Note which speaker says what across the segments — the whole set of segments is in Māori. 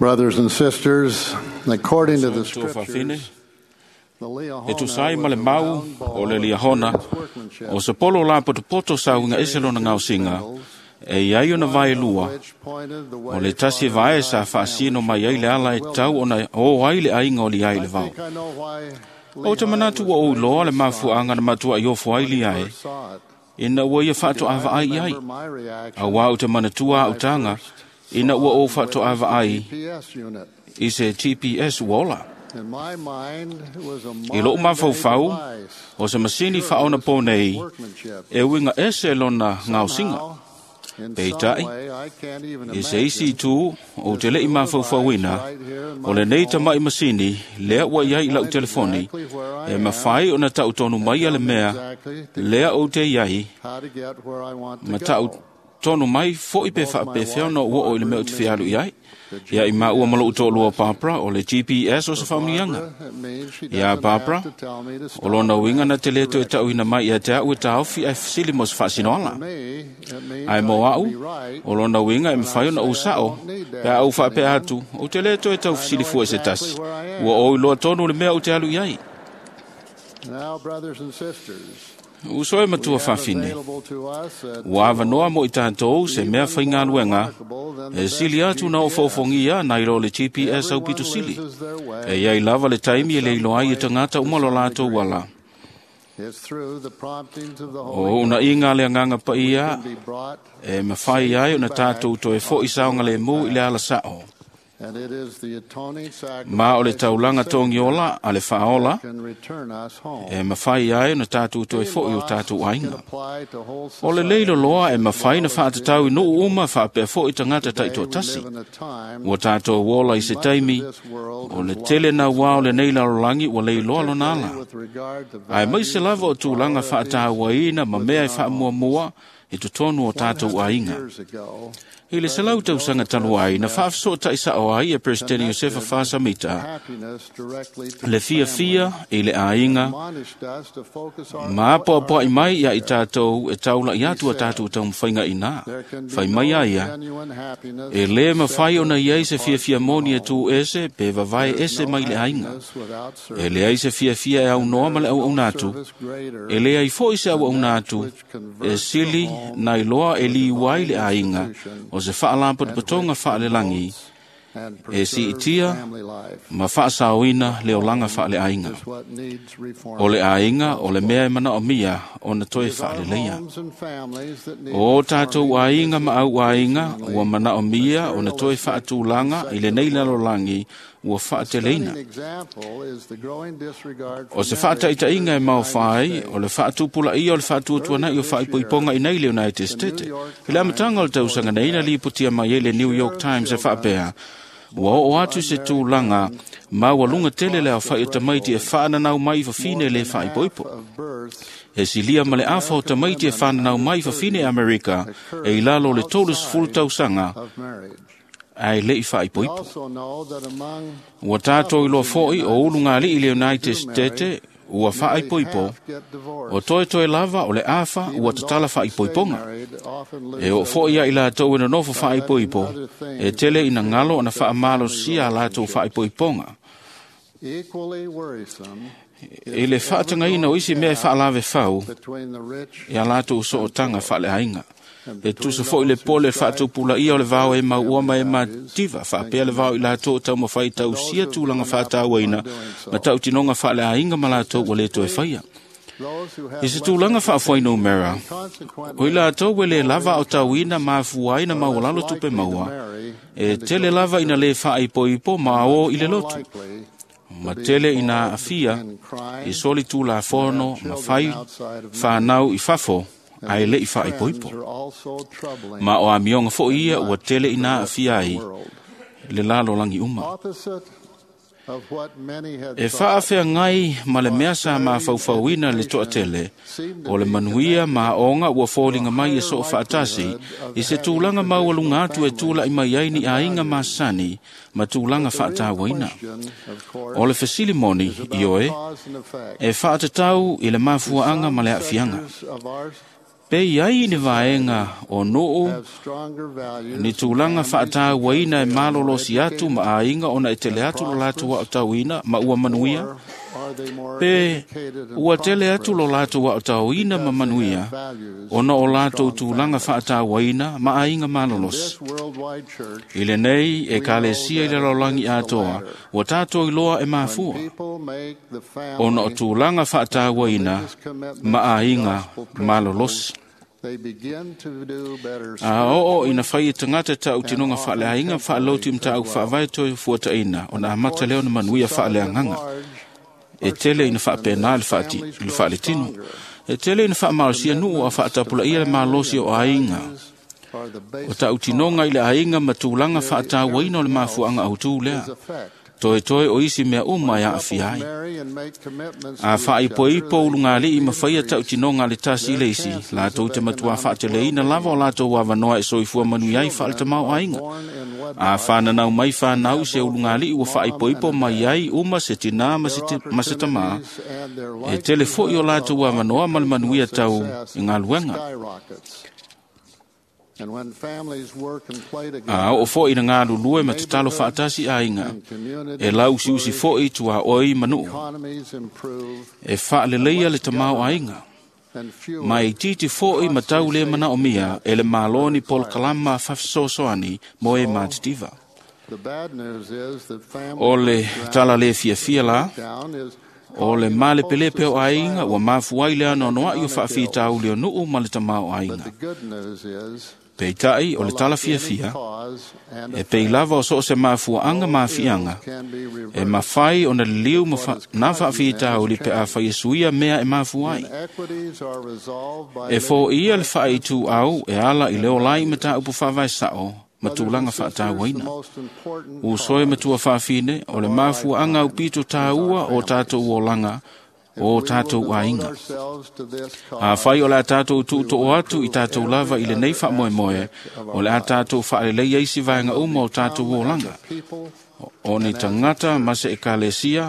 Speaker 1: Brothers and sisters, according to the scriptures,
Speaker 2: e tu sai ma le mau o le liahona o se polo la poto sauinga eselo na ngausinga e iai ona vai lua o le tasi vai sa faasino mai ai le ala e tau ona o ai le ainga o li ai le vau o te manatu o loa le mafuanga na matua i ofo ai li ai ina ua ia whaato ava ai ai a wau te manatua au tanga ina ua o whaato ava ai i se TPS wola I lo mafau o se masini whaona pōnei e winga ese lona ngausinga. Peitai, i se isi tū o te lei mafau ina o le nei tamai masini lea ua iai lau telefoni e mawhai o na tau tonu mai ale mea lea o te iai ma tau tonu mai fo i pe whea no ua o ile mea o te whialu iai. Ia I ua malo utolua Barbara o le GPS o se whaunianga. Ia Barbara, o lona winga na te leto e tau ina mai ia te au e ta awhi e fasili mo se whaasinoala. Ai mo au, o lona winga e mwhai na usao, pe au whape atu, o te leto e tau fasili fua se tasi. Ua o iloa tonu le mea o te alu iai. Uso e matua whawhine. Wawa noa mo I tātou se mea whainga luenga, e sili atu na o whauwhongia na iro le GPS au pitu sili. E iai lava le taimi e le ilo ai e tangata umalo lato wala. O una inga le anganga pa ia, e mawhai ai o na tātou to e fo isaonga le mu I le ala sao. Ma o le taulanga tongi ola, a le whaola, e mawhai ai na tātou to e fo'i o tātou ainga. O le leilo loa e mawhai na whaatatau I nuu uma whaapea fo'i tangata taito tasi. Ua tātou wola I se taimi, o le tele na wao le neila rolangi ua leiloa lo nala. Ai mai se lava o tūlanga whaatau waina ma mea I whaamua mua, e tutonu o tātou ainga. I le salau tau sanga tanu ai, na whaafso ta isa o ai e Presidente Josefa Whaasamita. Le fia I le ainga, ma apo I mai ia I tātou e taula I atua tātou tau mwhainga ina. Whai mai aia. E le ma whai ona iai se fia moni e tū ese, pe vavai ese mai le ainga. E le ai se fia e au noa ma le au natu. E le ai fo I se au natu, e sili na iloa e li wai le ainga, o se whaalampa de patonga whaalelangi, e si itia, ma whaasawina leo langa whaale ainga. O le ainga, o le mea mana o mia, o na toe whaale leia. O tātou ainga ma au ainga, ua mana o mia, o na toe whaatūlanga, I le neilalo langi, ua whaateleina. O se whaataitainga e mau whai, o le whaatupula I o le whaatuatuana I o whaipoiponga I nei le United States. I le amatanga o le tausanga neina li putia mai le New York Times e whaapea. Ua o atu se tūlanga, ma walunga tele le au whai o tamaiti e whaananau mai whawhine le whaipoipo. E silia ma le awha o tamaiti e whaananau mai whawhine Amerika, e ilalo le tolus full tausanga, ai lei whaipoipo. Ua tātou I loa fo'i o ulunga li I le United States, ua whaipoipo, o toe lava o le awha ua tatala whaipoiponga. E o fo'i a I la tau ina nofo whaipoipo, e tele ina ngalo ana whaamalo sia la tau whaipoiponga. E le whaatanga ina o isi mea whaalawe whau, e a la tau so o tanga whaale ainga. E tusa fo I le pole whaatupula ia o le vau e mauoma e mativa, whaapea le vau I la tau tau mawhai tau sia tūlanga whaatawaina, ma tau tinonga whaale ainga ma la tau wale to e whaia. I se tūlanga whaafuaino mera, o I la tau wele lava o tau ina maafuaina mawalalo tupe maua, e tele lava ina le whaaipoipo ma o I le lotu. Ma tele ina afia, I soli tūla fono, ma whai, whanau I fafo, ai le I whaipoipo. Ma o amionga fo ia ua tele ina afiai, le lalo langi uma. E whaafea ngai ma le mea sa ma whauwhauina le toa tele, o le manuia ma onga ua fōlinga mai e so whaatasi, I se tūlanga maualunga atu e tūla I mai aini a inga ma sani, ma tūlanga whaatawaina. O le fesilimoni, I oe, e whaatatau I le mafuaanga ma le afianga. Pe iai ni vaenga o nuu ni tūlanga whaata waina e malolo si atu ma ainga ona e tele atu lo latu wa tauina ma ua manuia. Pe ua tele atu lo latu wa tauina ma manuia ona o latu tūlanga whaata waina ma ainga malolos. Ile nei e kalesia ile laulangi atoa wa tato iloa e mafua. Ona o tūlanga whaata waina ma ainga malolos. O ina whai tangata tau tinonga whaale ainga whaaloti mtau whaavai toi fuata ina ona amata leo na manuia whaale anganga. E tele ina whaapena le whaale tinu. E tele ina whaamarasia nuu a whaatapula ia le malosi o ainga. O tau tinonga ile ainga matulanga whaata waina o le mafuanga au tū lea. Toe o isi mea ya afiai. A whai poipo ulungali i mawhaia tau tinonga le tasi leisi. La tau te matua whaate leina lava o la tau wawanoa e soifua manuiai whaale te mau ainga. A whananau mai whanau se ulungali i wa whai poipo mai ai uma se tina ma se tama. E telefo i o la tau wawanoa malmanuia tau i ngā luenga. O fo ina ngā lulue ma te talo whaatasi ainga. E lau si usi fo i tua oi manu. E whaale leia le tamau ainga. Ma i titi fo i matau le mana o mia e le maloni pol kalama whafsosoani mo e mātitiva. O le tala le fia la. O le male pelepe o ainga wa mafuai le ano noa i o whaafita au leo nuu ma le tamau ainga. Peitai o le tala fia e pei lava o so se mafua anga mafianga e mawhai o na liu na whaafita o li pe a whaiasuia mea e mafuai e fo ia le whai tu au e ala i leo lai mata upu whawai sao matulanga whaata waina u soe matua whaafine o le mafua anga upito taua o tātou o langa o tātou ainga. A whai o le a tātou tūto o atu i tātou lava i le nei wha moe moe, o le a tātou whaare lei eisi vaenga uma o tātou o langa. O ni tangata ma se e kalesia,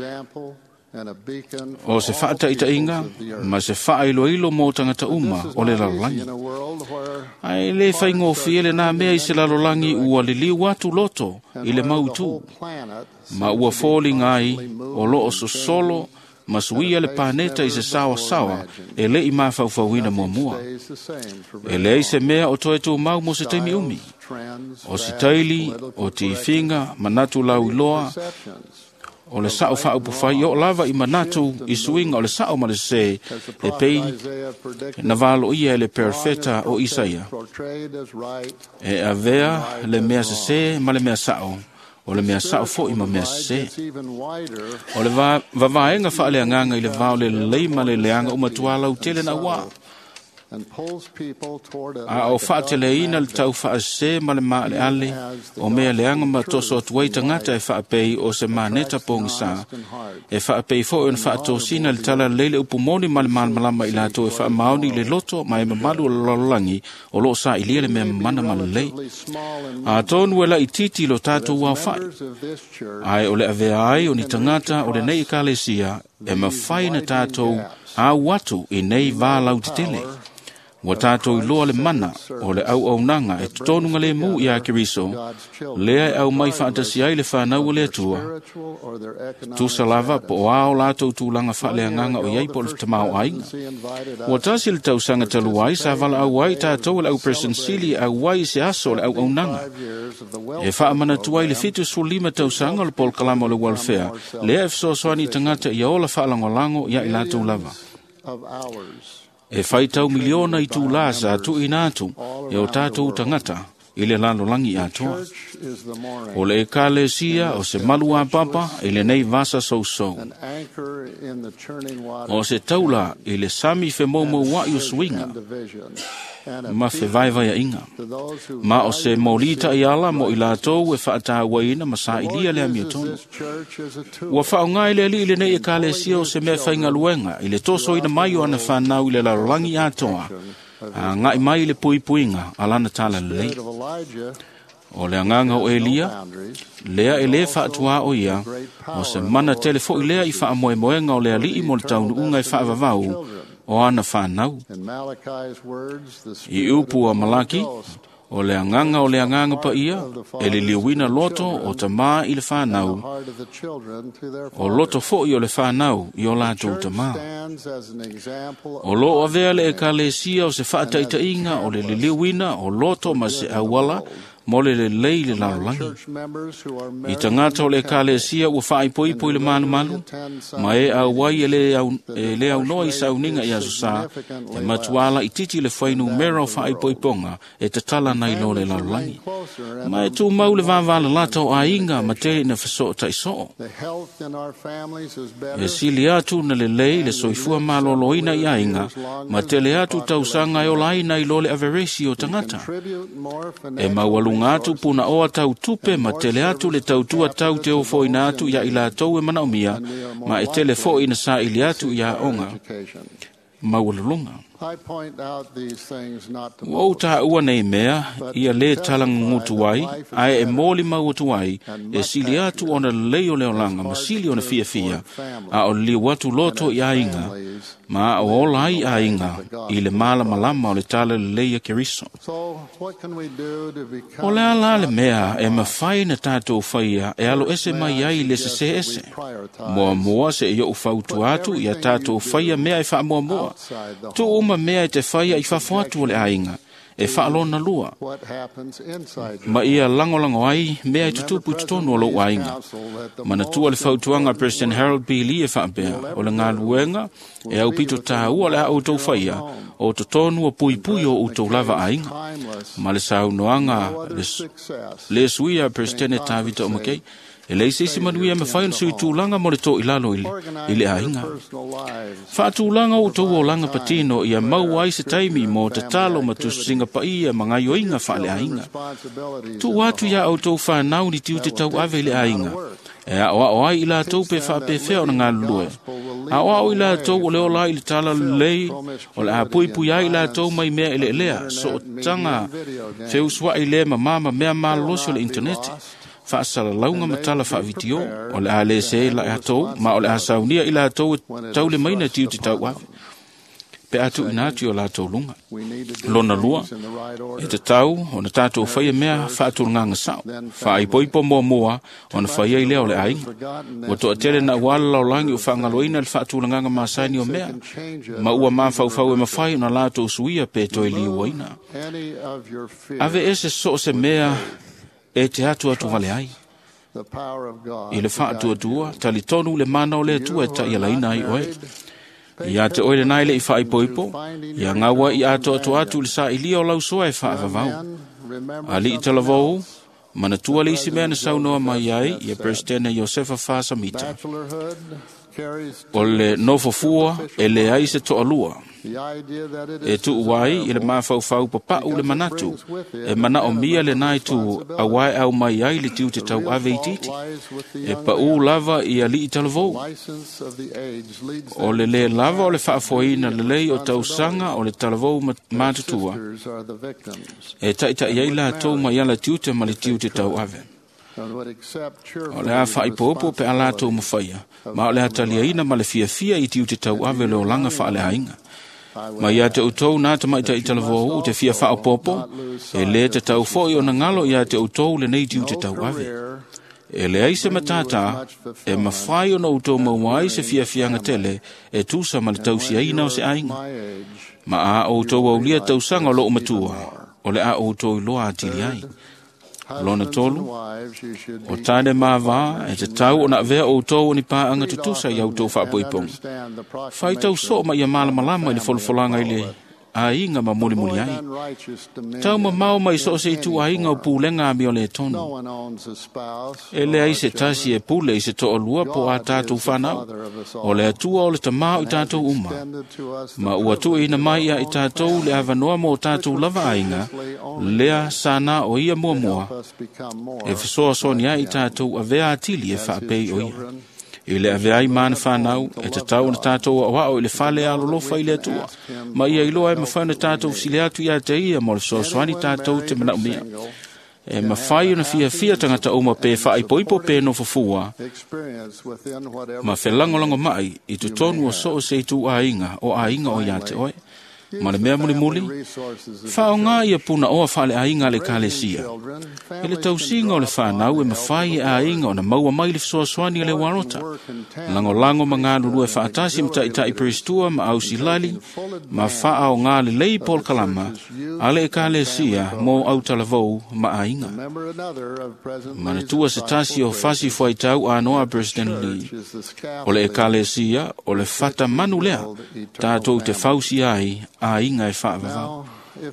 Speaker 2: o se whaata ita inga, ma se wha ilo mo tangata uma o le lalolangi. Ai le whai ngofi ele nā mea i se lalolangi ua le liu atu loto i le mautu. Ma ua fōli ngai o lo o solo, masuia le planeta i se sawa e le i mawhauwhauina mua. E le i se mea o toe tū mau mo se teimi umi. O si taili, o ti finga, manatu lau iloa, o le sao whau puwhai, o lava i manatu i suinga o le sao ma le se, e pei na valo ia le perfeta o Isaia. E avea le mea se ma le mea sao. O le mea sao fo i ma mea se. O le vavaenga whaale anganga i le vao le leima le leanga umatua lau tele na ua. A o whaatele ina le tau whaase ma le maa le ale o mea leanga ma toso atuai tangata e whaapei o se maneta pongisa. E whaapei fo e whaatosina le tala leile upumoni ma le malmalama i lato e whaamaoni le loto ma e mamalu o lalolangi o lo sa ilia le mea mana ma le lei. A tonu e la i titi lo tātou wau whai. Ai o le avea ai o ni tangata o le nei kalesia e mawhai na tātou a watu i nei vālau te tele. Wa tātou i loa le mana o le au nanga e tutonunga le mu i a kiriso, lea e au mai whaatasi ai le whanau le atua. Tu salava po o ao lātou tūlanga whaale anganga o iei po le tamau ainga. Wa tasi le tau sanga talu ai sa vala au ai tātou le au presensili au ai se aso le au nanga. E whaamana tuai le fitu sulima tau sanga le pol kalama o le welfare, lea e fsosoani tangata i aola whaalangolango ia i lātou lava. E whai tau miliona i tū lāsa tu inatu e o tātou tangata i le lalolangi atoa. O le ekalesia o se malu a papa i le nei vasa sou. O se taula i le sami fe momo wa i o swinga. Ma fe vai a inga. Ma o se molita i ala mo i lātou e whaata waina ma sa ilia le amiotonu. Ua whaunga i le li le nei ekalesia o se mea whainga luenga i le toso ina mai o ana whanau i le lalolangi atoa. A ngai mai le puipuinga alana tala lei. O le anganga o Elia, lea e le whaatua o ia, o se mana telefo i lea i whaamoe moenga o lea li i mo le taunu unga i whaavavau, o ana whanau. I upu a Malaki, o le anganga pa ia, e le liwina loto o ta maa i le whanau, o loto fo i o le whanau i o lātou ta maa. O lo o vea le e ka le sia o se whaataita inga o le liwina o loto ma se awala, mo le lei le lalolangi. I tangata o le ka le sia ua whaai poi le malu, ma e au wai e le au noa i sauninga i asusā, e matuala i titi le whainu mera o whaai poi ponga e te tala nei lo le lalolangi. Ma e tū mau le vāwala lata o a inga ma te na whaso o taiso. E sili atu na le lei le soifua maloloina i a inga, ma te le atu tausanga e o laina i lo le averesi o tangata. E maualu ngatu puna oa tau tupe ma tele atu le tau tua tau te o foi na atu ia ila tau e manaumia ma e tele foi na sa ili atu ia onga mawalulunga. O ta ua nei mea ia le talang ngutu wai ai e moli mautu wai e sili atu ona leo leolanga ma sili ona fia a o li watu loto ia inga ma o olai a inga i le mala malama o le tala le leia keriso. O le ala le mea e mawhai na tātou whaia e alo ese mai ai le se ese. Moa se e o ufautu atu i a tātou whaia mea e wha moa. Tu uma mea e te whaia i whawhatu o le ainga. E whaalona lua. Ma ia langolango ai, mea i tutupu tutonu o lo ainga. Mana tua le whautuanga President Harold B. Lee e whaapea, o le ngā luenga, e au pito tā ua le au tau whaia, o tutonu o pui o utou lava ainga. Ma le saunoanga, le suia President e tāwita o makei, e le isi manuia me whaia sui tūlanga mo le tō ilalo i le ainga. Wha tūlanga o tau o langa patino i a mau ai se taimi mo te talo ma tu singa pa ia ma ngai o inga wha le ainga. Tu watu ia au tau whanau ni tiu te tau ave le ainga. E a oa ai ila tau pe wha pe whea o na ngā lulue. A oa o ila tau o leo lai le tala lei o le a pui ai ila tau mai mea ele elea. So tanga wheuswa i le ma mama mea maa losi o le interneti. Whaasala launga matala whaavitio, o le a le se la e atou, ma o le a saunia i la atou tau le maina tiu te tau ave. Pe atu inati o la atou lunga. Lona lua, e te tau, o na tātou whaia mea whaatul nganga sao. Whaai poipo moa, o na whaia i leo le ainga. Wa toa tele na wala lau langi o whaangaloina le whaatul nganga maasaini o mea. Ma ua maa whau e mawhai o na la atou suia pe toi li uaina. Ave ese so se mea, e te atu vale ai. I le wha atua, tali tonu le mana o le atua e ta i alaina ai oe. Ia te oile nai le i wha i poipo, ia ngawa i atu atu le sa i lia o lau soa e wha avavau. Ali i talavou, mana tua le isi mea na saunoa mai ai, ia Presidente Josefa Fasamita. O le nofofua e le ai se toa lua. E tu uai i le mawhau papa u le manatu. E mana o mia le nai tu awai au mai ai le tiu te tau ave i titi. E pa u lava i ali i talavou. O le lava o le whaafoina le lei o tau sanga o le talavou matutua. E taita i aila tau mai ala tiu te ma le tiu te tau ave. O le a whai popo pe ala tau mawhaia. Ma o le ataliaina ma le fia i tiu te tau ave le o langa wha le ainga. Ma ia te utou nā te maita i talavou te fia wha popo, e le te tau foi o na ngalo ia te utou le nei tiu te tau ave. E le aise matata, e mawhai o na utou mauai se fia ngatele, e tusa ma le tausi aina o se ainga. Ma a o utou au lia tausanga o lo matua, o le a o utou loa atili ai. Lona tolu, o tāne māwā, e te tau o na vea o tau o ni pāanga tutusa i au tau whapoipong. Whai tau so ma ia malamalama i le folfolanga i le a inga ma muli ai. Tau ma mau mai so se tu a inga o pūlenga mi o le tonu. E le ai se tasi e pule i se to o lua po a tātou whanau. O le atua o le tamau i tātou uma. Ma ua tu ina mai a i tātou le avanoa mo tātou lava a inga. Lea sana o ia mua. E fisoa sonia i tātou a vea atili e whaapei o ia. I le ave ai mana whanau, e te tau na tātou a wao i le whale alolofa i le atua. Ma ia iloa e mawhau na tātou sile atu i a te ia mo le soaswani tātou te mana umia. e mawhai na fia tangata o ma pe whai poipo pe no fufua. Ma whelangolango mai I tu tonu o so o se tu ainga o ia te oe. Ma le mea muli whao ngā ia puna oa whale ainga le kālesia. E le tausinga o le whanau e mawhai e ainga o na maua mai le fsoaswani le warota. Lango ma ngā lulu e whaatasi mta I peristua ma au silali ma whao ngā le lei pol kalama ale e kālesia mō au talavou ma ainga. Ma na tua se tasi o fasi fwai tau anoa President Lee. O le e kālesia o le whata manu lea tātou te fausi ai a inga e whaavavau.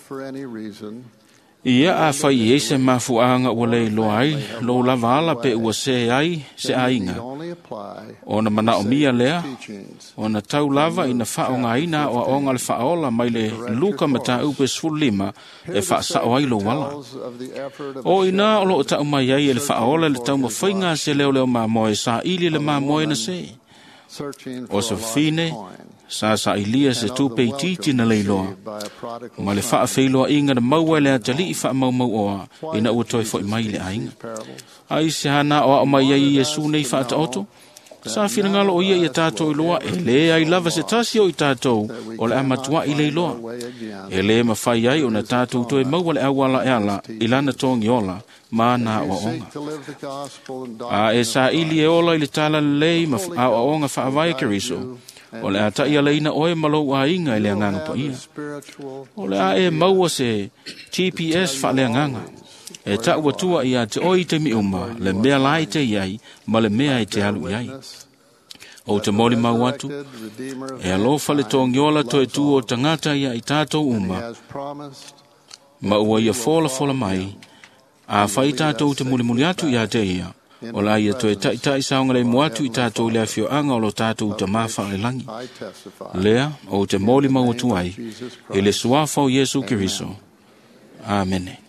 Speaker 2: Ia a whai e se mafuanga ua lei lo ai, lo lava ala pe ua se ai, se a inga. O na mana o mia lea, o na tau lava ina whaonga ina o aonga le whaola mai le luka mata upe sfulima e whaasao ai lo wala. O ina o lo tau mai ai e le whaola le tau mawhainga se leo ma moe sa ili le ma moe na se. O sa fine, sa ilia se tupe I titi na leiloa. Ma le wha whailoa inga na maua le atali I wha mau oa ina ua toi fwoi mai le ainga. Ai se hana o mai ai Yesu nei wha ata oto. Sa whina ngalo o ia I tātou iloa e le ai lava se tasi o I tātou o le amatua I leiloa. E le ma whai ai o na tātou toi maua le awala e ala I lana tongi ola ma na o onga. A e sa ili e ola I le tala lei ma a o onga wha avai keriso. O le ata ia leina oe malou a inga I le anganga pa ia. O le a e maua se GPS wha le anganga. E ta ua tua ia te oi te mi uma, le mea lai te iai, ma le mea I te alu iai. O te moli mau atu, e alofa le tōngiola to e tu o tangata ia I tātou uma, ma ua ia fola mai, a whai tātou te muli atu ia te ia. O la ia to e tai saunga le moatu I tātou lea fio anga o lo tātou te mawha le langi. Lea, o te moli mau atu ai, e le suafa o Yesu Kiriso. Amen.